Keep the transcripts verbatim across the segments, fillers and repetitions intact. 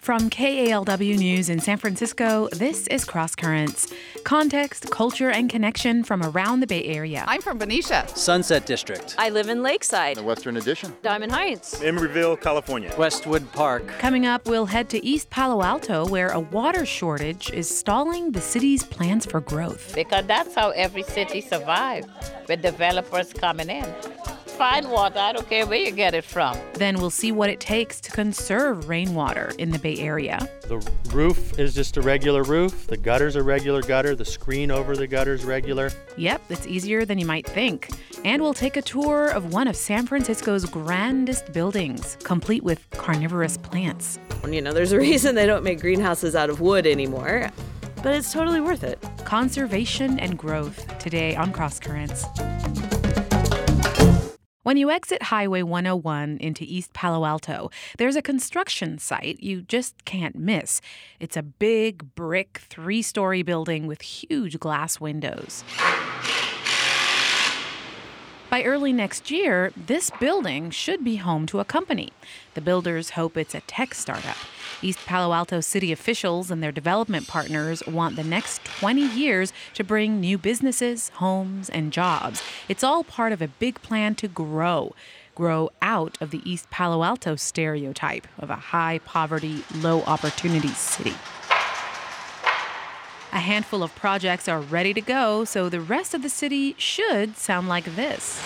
From K A L W News in San Francisco, this is Cross Currents. Context, culture, and connection from around the Bay Area. I'm from Benicia. Sunset District. I live in Lakeside. The Western Addition. Diamond Heights. Emeryville, California. Westwood Park. Coming up, we'll head to East Palo Alto, where a water shortage is stalling the city's plans for growth. Because that's how every city survives, with developers coming in. Find water, I don't care where you get it from. Then we'll see what it takes to conserve rainwater in the Bay Area. The roof is just a regular roof. The gutter's a regular gutter. The screen over the gutter's regular. Yep, it's easier than you might think. And we'll take a tour of one of San Francisco's grandest buildings, complete with carnivorous plants. You know, there's a reason they don't make greenhouses out of wood anymore, but it's totally worth it. Conservation and growth, today on Cross Currents. When you exit Highway one oh one into East Palo Alto, there's a construction site you just can't miss. It's a big brick three-story building with huge glass windows. By early next year, this building should be home to a company. The builders hope it's a tech startup. East Palo Alto city officials and their development partners want the next twenty years to bring new businesses, homes, and jobs. It's all part of a big plan to grow. Grow out of the East Palo Alto stereotype of a high-poverty, low-opportunity city. A handful of projects are ready to go, so the rest of the city should sound like this.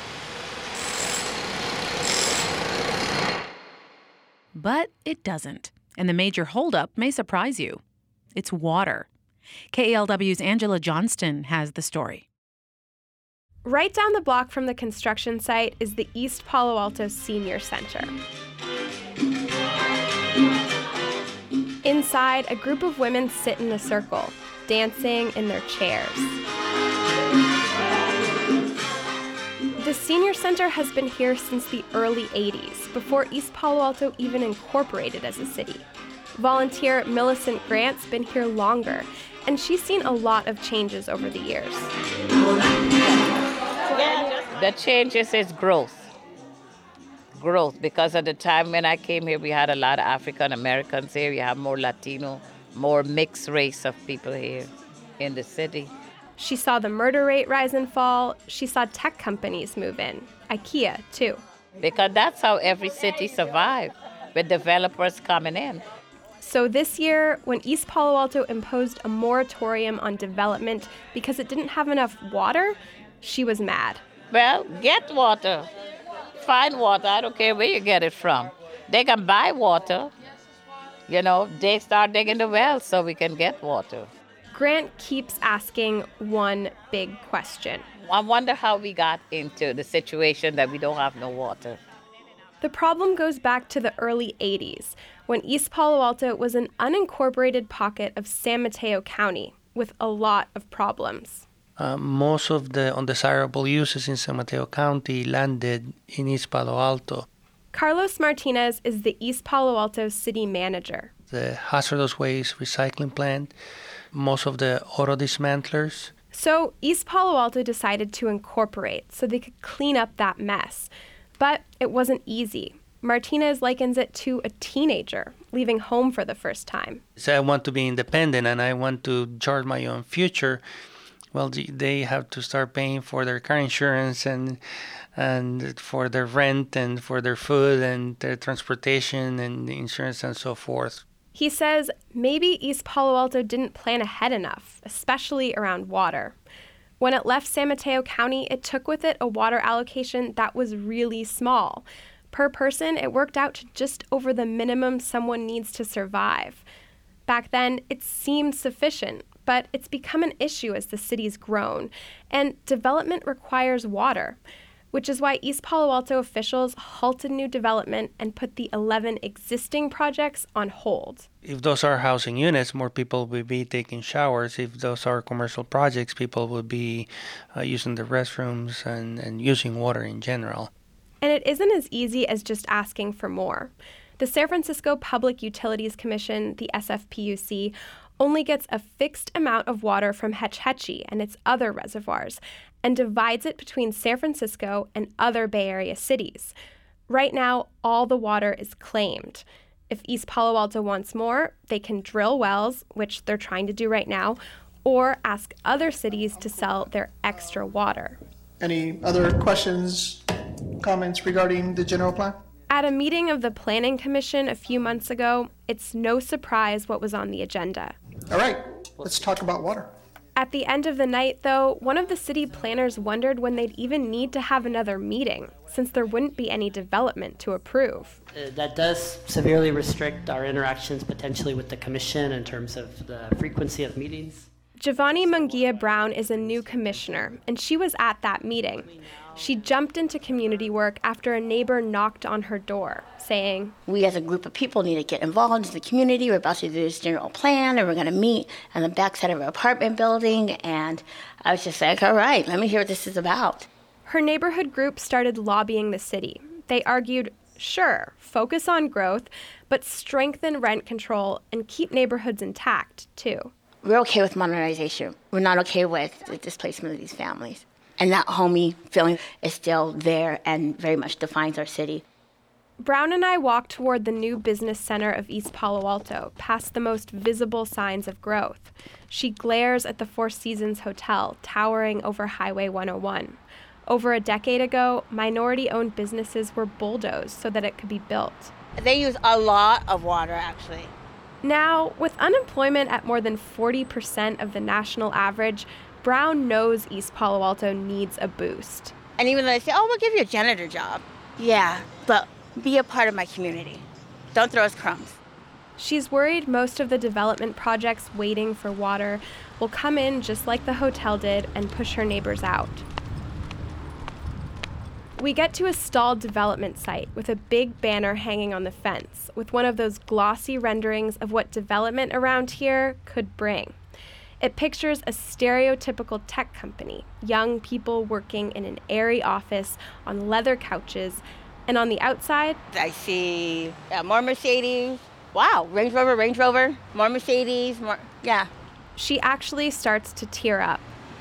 But it doesn't, and the major holdup may surprise you. It's water. K A L W's Angela Johnston has the story. Right down the block from the construction site is the East Palo Alto Senior Center. Inside, a group of women sit in a circle, dancing in their chairs. The Senior Center has been here since the early eighties, before East Palo Alto even incorporated as a city. Volunteer Millicent Grant's been here longer, and she's seen a lot of changes over the years. The changes is growth. Growth, because at the time when I came here, we had a lot of African Americans here. We have more Latino, more mixed race of people here in the city. She saw the murder rate rise and fall. She saw tech companies move in. IKEA, too. Because that's how every city survives, with developers coming in. So this year, when East Palo Alto imposed a moratorium on development because it didn't have enough water, she was mad. Well, get water. Find water, I don't care where you get it from. They can buy water. You know, they start digging the wells so we can get water. Grant keeps asking one big question. I wonder how we got into the situation that we don't have no water. The problem goes back to the early eighties, when East Palo Alto was an unincorporated pocket of San Mateo County with a lot of problems. Uh, most of the undesirable uses in San Mateo County landed in East Palo Alto. Carlos Martinez is the East Palo Alto city manager. The hazardous waste recycling plant, most of the auto dismantlers. So East Palo Alto decided to incorporate so they could clean up that mess. But it wasn't easy. Martinez likens it to a teenager leaving home for the first time. So I want to be independent and I want to chart my own future. Well, they have to start paying for their car insurance and and for their rent and for their food and their transportation and insurance and so forth. He says maybe East Palo Alto didn't plan ahead enough, especially around water. When it left San Mateo County, it took with it a water allocation that was really small. Per person, it worked out to just over the minimum someone needs to survive. Back then, it seemed sufficient, but it's become an issue as the city's grown, and development requires water, which is why East Palo Alto officials halted new development and put the eleven existing projects on hold. If those are housing units, more people will be taking showers. If those are commercial projects, people will be uh, using the restrooms and, and using water in general. And it isn't as easy as just asking for more. The San Francisco Public Utilities Commission, the S F P U C, only gets a fixed amount of water from Hetch Hetchy and its other reservoirs, and divides it between San Francisco and other Bay Area cities. Right now, all the water is claimed. If East Palo Alto wants more, they can drill wells, which they're trying to do right now, or ask other cities to sell their extra water. Any other questions, comments regarding the general plan? At a meeting of the Planning Commission a few months ago, it's no surprise what was on the agenda. All right, let's talk about water. At the end of the night, though, one of the city planners wondered when they'd even need to have another meeting, since there wouldn't be any development to approve. Uh, that does severely restrict our interactions potentially with the commission in terms of the frequency of meetings. Giovanni Munguia Brown is a new commissioner, and she was at that meeting. She jumped into community work after a neighbor knocked on her door, saying, "We as a group of people need to get involved in the community. We're about to do this general plan, and we're going to meet on the backside of our apartment building." And I was just like, all right, let me hear what this is about. Her neighborhood group started lobbying the city. They argued, sure, focus on growth, but strengthen rent control and keep neighborhoods intact, too. We're okay with modernization. We're not okay with the displacement of these families. And that homey feeling is still there and very much defines our city. Brown and I walked toward the new business center of East Palo Alto, past the most visible signs of growth. She glares at the Four Seasons Hotel, towering over Highway one oh one. Over a decade ago, minority-owned businesses were bulldozed so that it could be built. They use a lot of water, actually. Now, with unemployment at more than forty percent of the national average, Brown knows East Palo Alto needs a boost. And even though they say, oh, we'll give you a janitor job. Yeah, but be a part of my community. Don't throw us crumbs. She's worried most of the development projects waiting for water will come in just like the hotel did and push her neighbors out. We get to a stalled development site with a big banner hanging on the fence with one of those glossy renderings of what development around here could bring. It pictures a stereotypical tech company, young people working in an airy office on leather couches, and on the outside, I see uh, more Mercedes. Wow, Range Rover, Range Rover, more Mercedes, more, yeah. She actually starts to tear up.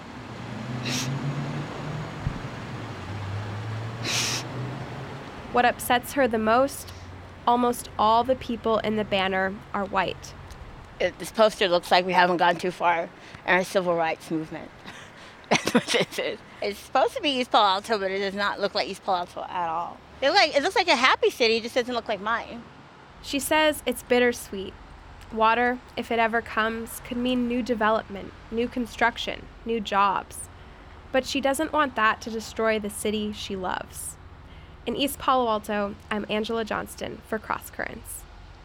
What upsets her the most? Almost all the people in the banner are white. It, this poster looks like we haven't gone too far in our civil rights movement. That's what this is. It's supposed to be East Palo Alto, but it does not look like East Palo Alto at all. It, like, it looks like a happy city, it just doesn't look like mine. She says it's bittersweet. Water, if it ever comes, could mean new development, new construction, new jobs. But she doesn't want that to destroy the city she loves. In East Palo Alto, I'm Angela Johnston for Cross Currents.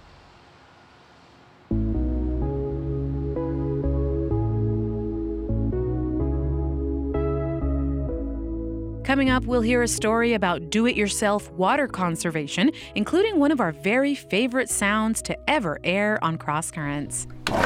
Coming up, we'll hear a story about do-it-yourself water conservation, including one of our very favorite sounds to ever air on Cross Currents.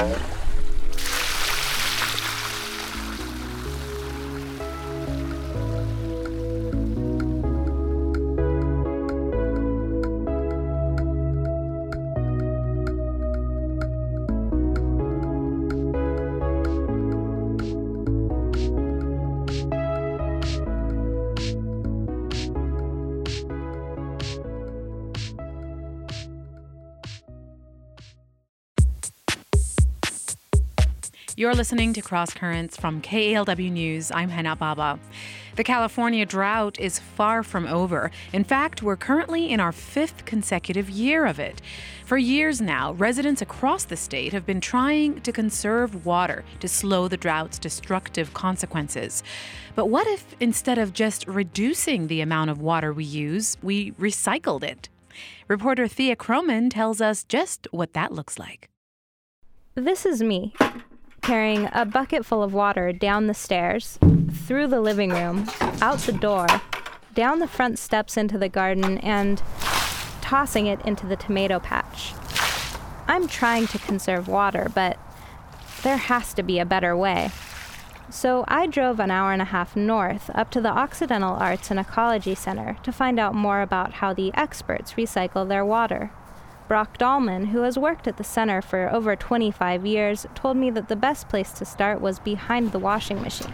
You're listening to Cross Currents from K A L W News. I'm Hana Baba. The California drought is far from over. In fact, we're currently in our fifth consecutive year of it. For years now, residents across the state have been trying to conserve water to slow the drought's destructive consequences. But what if, instead of just reducing the amount of water we use, we recycled it? Reporter Thea Croman tells us just what that looks like. This is me, carrying a bucket full of water down the stairs, through the living room, out the door, down the front steps into the garden, and tossing it into the tomato patch. I'm trying to conserve water, but there has to be a better way. So I drove an hour and a half north up to the Occidental Arts and Ecology Center to find out more about how the experts recycle their water. Brock Dahlman, who has worked at the center for over twenty-five years, told me that the best place to start was behind the washing machine.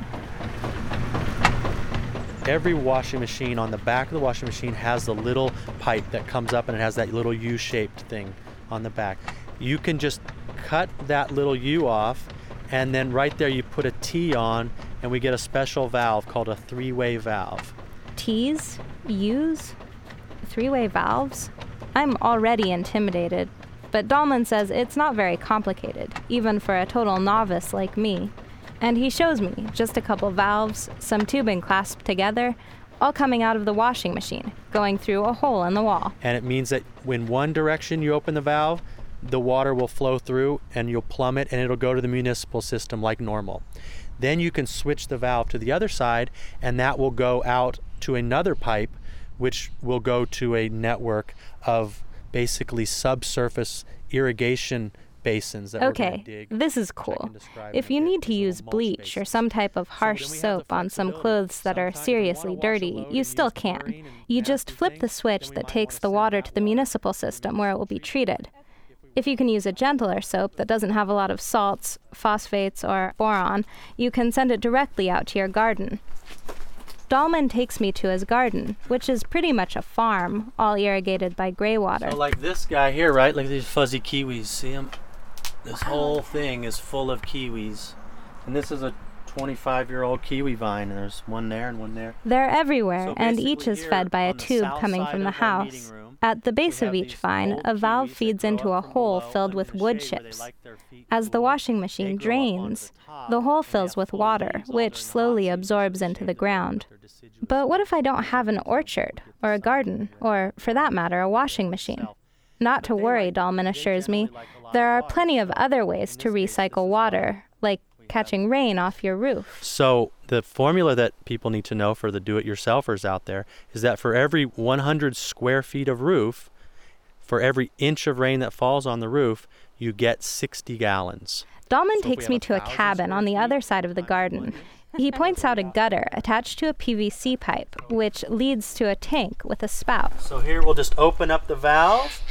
Every washing machine, on the back of the washing machine, has the little pipe that comes up and it has that little U-shaped thing on the back. You can just cut that little U off, and then right there you put a T on, and we get a special valve called a three-way valve. T's? U's? Three-way valves? I'm already intimidated, but Dahlman says it's not very complicated, even for a total novice like me. And he shows me just a couple valves, some tubing clasped together, all coming out of the washing machine, going through a hole in the wall. And it means that when one direction you open the valve, the water will flow through and you'll plumb it and it'll go to the municipal system like normal. Then you can switch the valve to the other side and that will go out to another pipe, which will go to a network of basically subsurface irrigation basins that okay, we're going to dig. This is cool. If you need to use bleach or some type of harsh soap on some clothes that are seriously dirty, you still can. You just flip the switch that takes the water to the municipal system where it will be treated. If you can use a gentler soap that doesn't have a lot of salts, phosphates, or boron, you can send it directly out to your garden. Dahlman takes me to his garden, which is pretty much a farm, all irrigated by gray water. So like this guy here, right? Like these fuzzy kiwis, see them? This whole thing is full of kiwis. And this is a twenty-five-year-old kiwi vine, and there's one there and one there. They're everywhere, So and each is basically fed by a here on the tube south coming side from the of our house. meeting room, At the base we of have each these vine, old a valve kiwis that feeds grow into a up from hole below, filled and with in the wood shade where they chips. like their feet As the cool, washing they machine grow up onto drains, the top, the hole and they fills have with full water, leaves all which during the hot slowly season, absorbs so into shade the them ground. with their deciduous But what leaves. if I don't have an orchard, or a garden, or, for that matter, a washing machine? Not to worry, Dahlman assures me. There are plenty of other ways to recycle water, like catching rain off your roof. So the formula that people need to know for the do-it-yourselfers out there is that for every one hundred square feet of roof, for every inch of rain that falls on the roof, you get sixty gallons. Dahlman So if takes we me have to a a thousand cabin on the square other feet side of the times garden. one. He points out a gutter attached to a P V C pipe, which leads to a tank with a spout. So here we'll just open up the valve.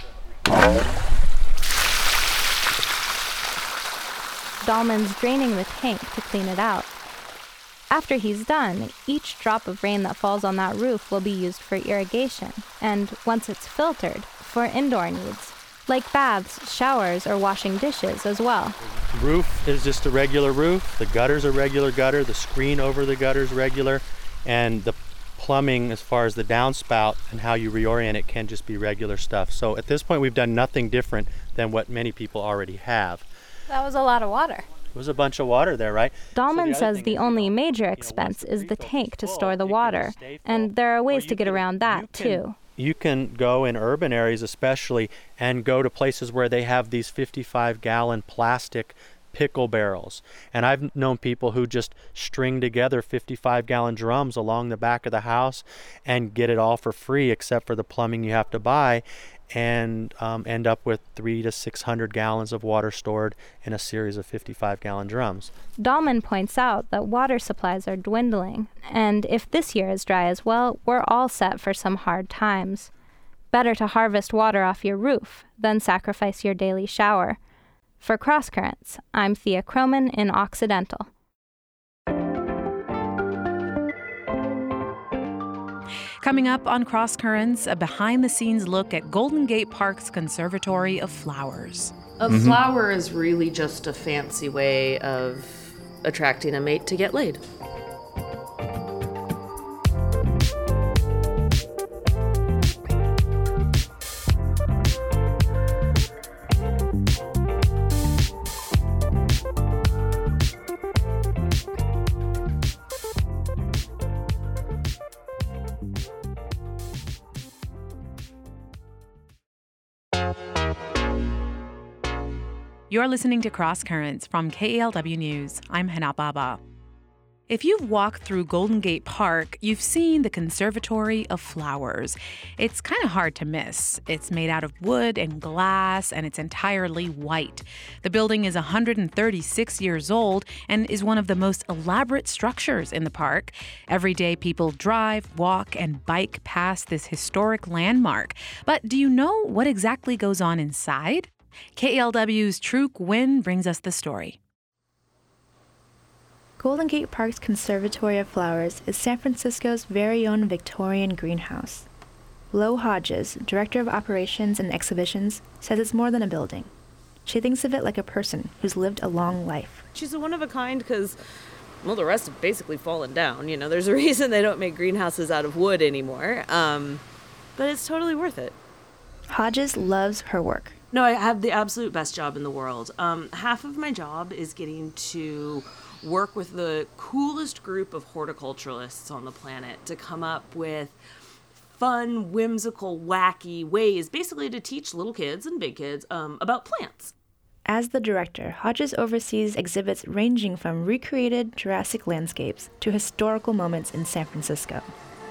Dahlman's draining the tank to clean it out. After he's done, each drop of rain that falls on that roof will be used for irrigation, and once it's filtered, for indoor needs, like baths, showers, or washing dishes as well. Roof is just a regular roof. The gutter's a regular gutter. The screen over the gutter's regular. And the plumbing, as far as the downspout and how you reorient it, can just be regular stuff. So at this point, we've done nothing different than what many people already have. That was a lot of water. There was a bunch of water there, right? Dahlman So says thing the is, only you know, major you know, expense once is the refill tank to full, store the it can water, stay and full. there are ways Or to you get can- around that, you can- too. You can go in urban areas especially and go to places where they have these fifty-five gallon plastic pickle barrels. And I've known people who just string together fifty-five gallon drums along the back of the house and get it all for free except for the plumbing you have to buy, and um, end up with three to six hundred gallons of water stored in a series of fifty-five gallon drums. Dahlman points out that water supplies are dwindling, and if this year is dry as well, we're all set for some hard times. Better to harvest water off your roof than sacrifice your daily shower. For Cross Currents, I'm Thea Croman in Occidental. Coming up on Cross Currents, a behind-the-scenes look at Golden Gate Park's Conservatory of Flowers. A mm-hmm. flower is really just a fancy way of attracting a mate to get laid. You're listening to Cross Currents from K E L W News. I'm Hana Baba. If you've walked through Golden Gate Park, you've seen the Conservatory of Flowers. It's kind of hard to miss. It's made out of wood and glass, and it's entirely white. The building is one hundred thirty-six years old and is one of the most elaborate structures in the park. Every day, people drive, walk, and bike past this historic landmark. But do you know what exactly goes on inside? K E L W's Truk Nguyen brings us the story. Golden Gate Park's Conservatory of Flowers is San Francisco's very own Victorian greenhouse. Lo Hodges, Director of Operations and Exhibitions, says it's more than a building. She thinks of it like a person who's lived a long life. She's a one-of-a-kind because, well, the rest have basically fallen down. You know, there's a reason they don't make greenhouses out of wood anymore. Um, but it's totally worth it. Hodges loves her work. No, I have the absolute best job in the world. Um, half of my job is getting to work with the coolest group of horticulturalists on the planet to come up with fun, whimsical, wacky ways, basically to teach little kids and big kids um, about plants. As the director, Hodges oversees exhibits ranging from recreated Jurassic landscapes to historical moments in San Francisco.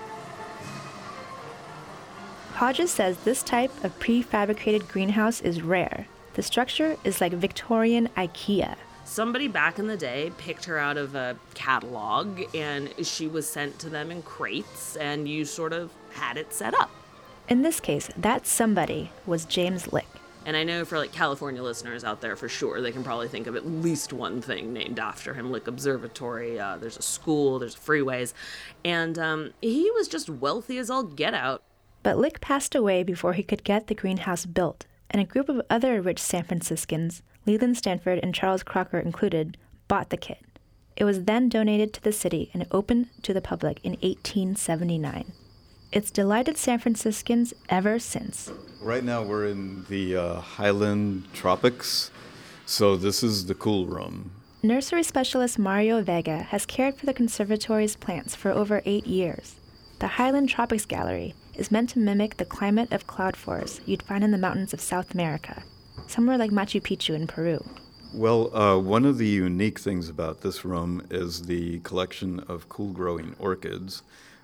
Hodges says this type of prefabricated greenhouse is rare. The structure is like Victorian IKEA. Somebody back in the day picked her out of a catalog, and she was sent to them in crates, and you sort of had it set up. In this case, that somebody was James Lick. And I know for like California listeners out there, for sure, they can probably think of at least one thing named after him, Lick Observatory. Uh, there's a school, there's freeways, and um, he was just wealthy as all get out. But Lick passed away before he could get the greenhouse built, and a group of other rich San Franciscans, Leland Stanford and Charles Crocker included, bought the kit. It was then donated to the city and opened to the public in eighteen seventy-nine. It's delighted San Franciscans ever since. Right now we're in the uh, Highland Tropics, so this is the cool room. Nursery specialist Mario Vega has cared for the conservatory's plants for over eight years. The Highland Tropics Gallery is meant to mimic the climate of cloud forests you'd find in the mountains of South America, somewhere like Machu Picchu in Peru. Well, uh, one of the unique things about this room is the collection of cool-growing orchids.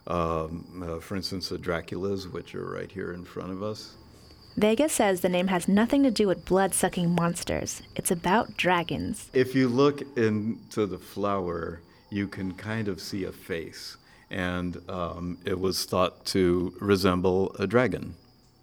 Um, uh, for instance, the Draculas, which are right here in front of us. Vega says the name has nothing to do with blood-sucking monsters. It's about dragons. If you look into the flower, you can kind of see a face, and um, it was thought to resemble a dragon.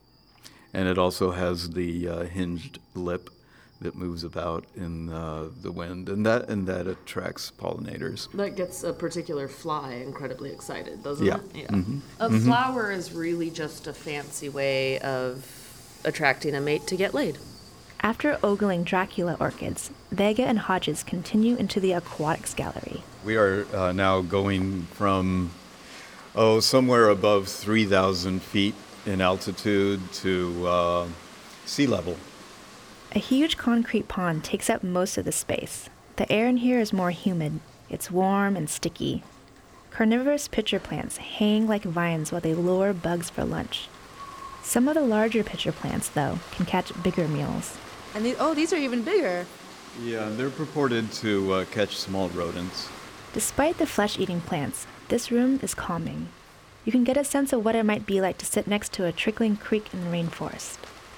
And it also has the uh, hinged lip that moves about in uh, the wind, and that and that attracts pollinators. That gets a particular fly incredibly excited, doesn't yeah. it? Yeah. Mm-hmm. A mm-hmm. flower is really just a fancy way of attracting a mate to get laid. After ogling Dracula orchids, Vega and Hodges continue into the aquatics gallery. We are uh, now going from, oh, somewhere above three thousand feet in altitude to uh, sea level. A huge concrete pond takes up most of the space. The air in here is more humid. It's warm and sticky. Carnivorous pitcher plants hang like vines while they lure bugs for lunch. Some of the larger pitcher plants, though, can catch bigger meals. And the, oh, these are even bigger. Yeah, they're purported to uh, catch small rodents. Despite the flesh-eating plants, this room is calming. You can get a sense of what it might be like to sit next to a trickling creek in the rainforest.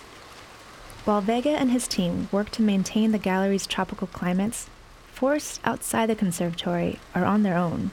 While Vega and his team work to maintain the gallery's tropical climates, forests outside the conservatory are on their own.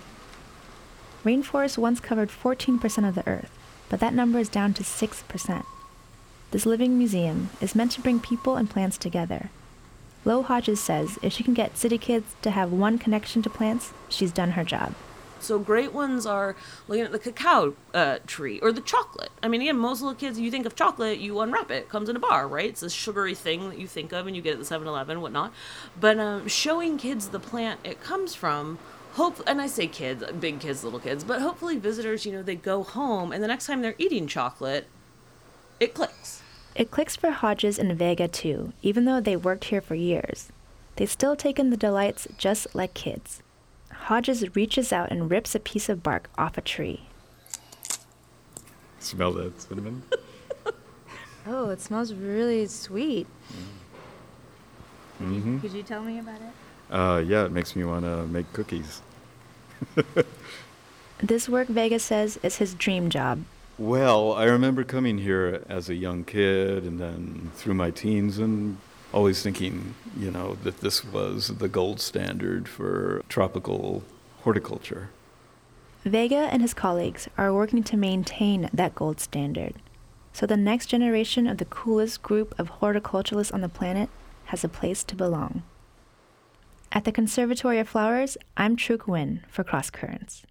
Rainforests once covered fourteen percent of the Earth, but that number is down to six percent. This living museum is meant to bring people and plants together. Lo Hodges says if she can get city kids to have one connection to plants, she's done her job. So great ones are looking at the cacao uh, tree or the chocolate. I mean, again, most little kids, you think of chocolate, you unwrap it. It comes in a bar, right? It's a sugary thing that you think of and you get at the seven eleven and whatnot. But um, showing kids the plant it comes from, hope, and I say kids, big kids, little kids, but hopefully visitors, you know, they go home and the next time they're eating chocolate, it clicks. It clicks for Hodges and Vega, too, even though they worked here for years. They've still taken the delights just like kids. Hodges reaches out and rips a piece of bark off a tree. Smell that cinnamon? Oh, it smells really sweet. Mm-hmm. Could you tell me about it? Uh, yeah, it makes me want to make cookies. This work, Vega says, is his dream job. Well, I remember coming here as a young kid and then through my teens and always thinking, you know, that this was the gold standard for tropical horticulture. Vega and his colleagues are working to maintain that gold standard, so the next generation of the coolest group of horticulturalists on the planet has a place to belong. At the Conservatory of Flowers, I'm Truk Nguyen for Cross Currents.